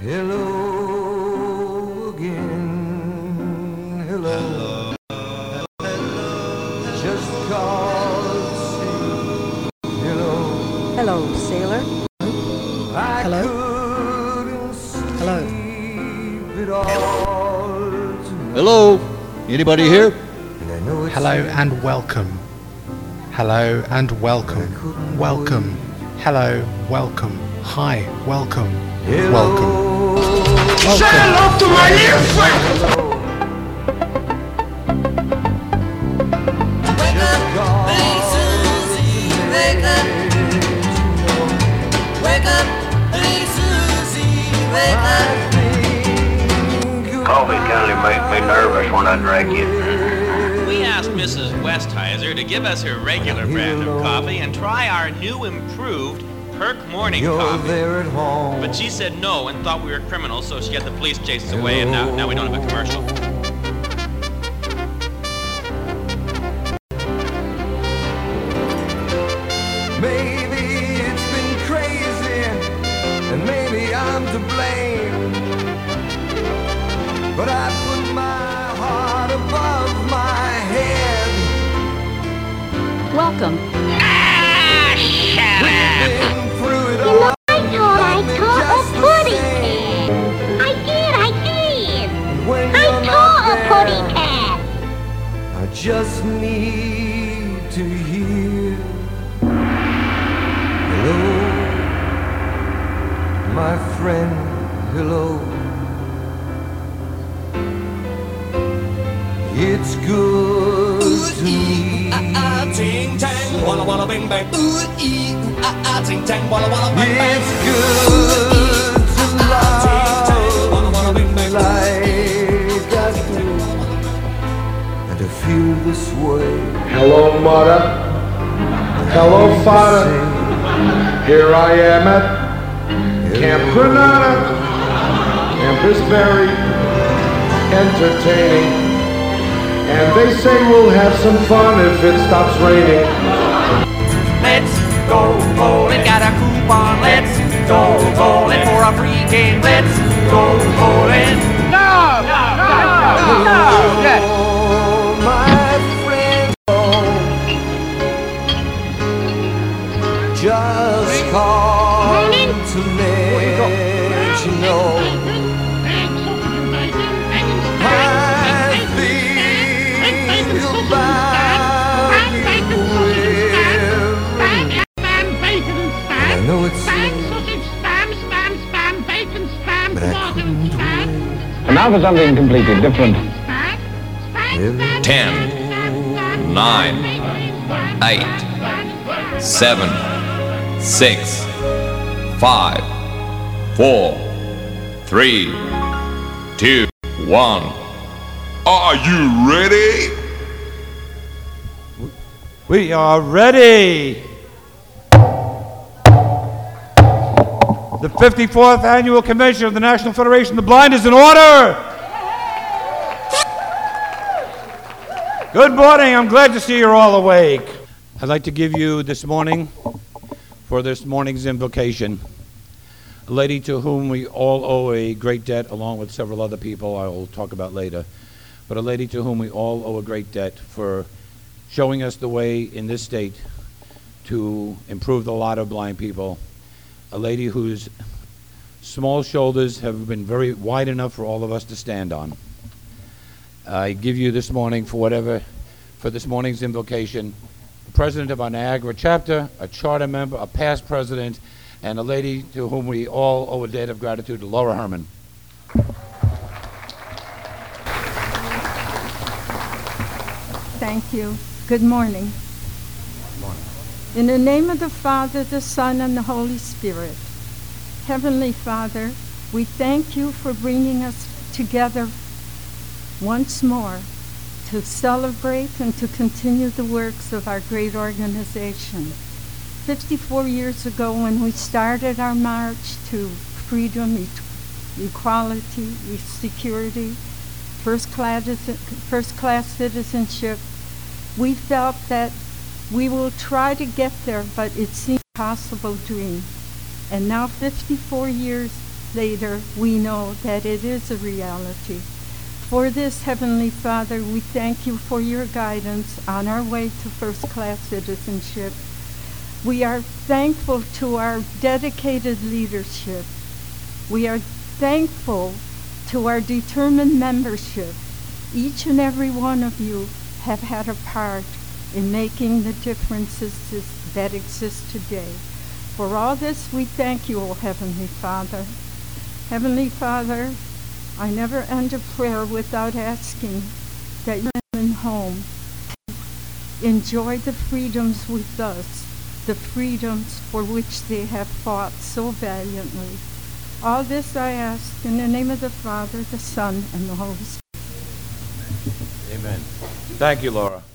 Hello again, hello. Just cause hello. Hello, sailor. Hello. Hello. Hello. Anybody here? Hello and welcome. Hello and welcome. Welcome. Hello, welcome. Hi, welcome. Welcome. Say hello to my little friend. Wake up, hey Susie, wake up. Wake up, hey Susie, wake up. Coffee kind of make me nervous when I drink it. We asked Mrs. Westheiser to give us her regular brand of coffee and try our new improved Perk Morning Coffee. There at home. But she said no and thought we were criminals, so she had the police chase us away, and now we don't have a commercial. Maybe it's been crazy, and maybe I'm to blame. But I put my heart above my head. Welcome. Been through it all. I thought I taught a putty cat. I did. When I you're taught not a putty there, cat. I just need to hear. Hello, my friend, hello. It's good to meet. Ting tang, walla walla bing bang. Ooh ee, ooh ah ah, ting tang, walla walla bang bang. It's good to love you like I do, and to feel this way. Hello, mother. Hello, father. Here I am at Camp Granada, Campus Berry, entertaining. And they say we'll have some fun if it stops raining. Let's go bowling, got a coupon. Let's go bowling for a free game. Let's go bowling. No! Yes. Oh, my friend, oh, just call to let you know I feel about you I know it's but I couldn't wait. And now for something completely different. 10, 9, 8, 7, 6, 5, 4, 3, 2, 1. Are you ready? We are ready. The 54th Annual Convention of the National Federation of the Blind is in order. Good morning. I'm glad to see you're all awake. I'd like to give you this morning, for this morning's invocation, a lady to whom we all owe a great debt, along with several other people I will talk about later, but a lady to whom we all owe a great debt for showing us the way in this state to improve the lot of blind people. A lady whose small shoulders have been very wide enough for all of us to stand on. I give you this morning for this morning's invocation, the president of our Niagara chapter, a charter member, a past president, and a lady to whom we all owe a debt of gratitude, Laura Herman. Thank you. Good morning. In the name of the Father, the Son, and the Holy Spirit. Heavenly Father, we thank you for bringing us together once more to celebrate and to continue the works of our great organization. 54 years ago, when we started our march to freedom, equality, security, first-class citizenship, we felt that we will try to get there, but it seemed an impossible dream. And now, 54 years later, we know that it is a reality. For this, Heavenly Father, we thank you for your guidance on our way to first-class citizenship. We are thankful to our dedicated leadership. We are thankful to our determined membership. Each and every one of you have had a part in making the differences that exist today. For all this, we thank you, O Heavenly Father. Heavenly Father, I never end a prayer without asking that you come home to enjoy the freedoms with us, the freedoms for which they have fought so valiantly. All this I ask in the name of the Father, the Son, and the Holy Spirit. Amen. Thank you, Laura.